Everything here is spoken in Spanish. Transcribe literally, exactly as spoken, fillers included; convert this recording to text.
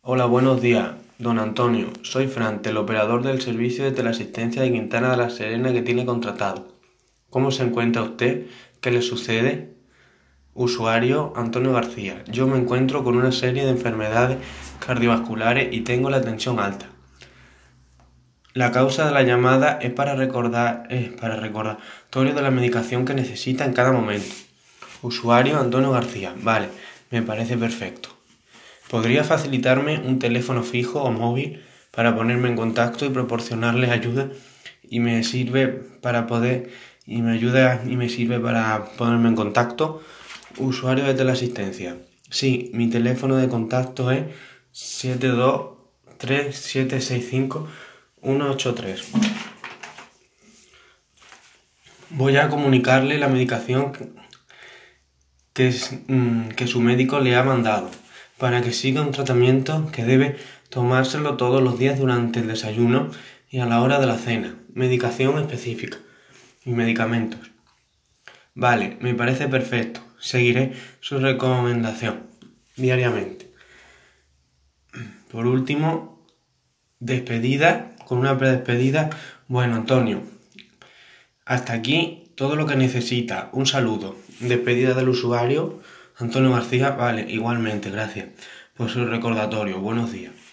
Hola, buenos días, don Antonio. Soy Fran, teleoperador del servicio de teleasistencia de Quintana de la Serena que tiene contratado. ¿Cómo se encuentra usted? ¿Qué le sucede? Usuario Antonio García. Yo me encuentro con una serie de enfermedades cardiovasculares y tengo la tensión alta. La causa de la llamada es para recordar, es para recordatorio de la medicación que necesita en cada momento. Usuario Antonio García. Vale, me parece perfecto. ¿Podría facilitarme un teléfono fijo o móvil para ponerme en contacto y proporcionarles ayuda? Y me sirve para poder y me ayuda y me sirve para ponerme en contacto. Usuario de teleasistencia. Sí, mi teléfono de contacto es siete dos tres siete seis cinco uno ocho tres. Voy a comunicarle la medicación que, que su médico le ha mandado, para que siga un tratamiento que debe tomárselo todos los días durante el desayuno y a la hora de la cena. Medicación específica y medicamentos. Vale, me parece perfecto. Seguiré su recomendación diariamente. Por último, despedida, con una predespedida. Bueno, Antonio, hasta aquí todo lo que necesita. Un saludo. Despedida del usuario Antonio García. Vale, igualmente, gracias por su recordatorio. Buenos días.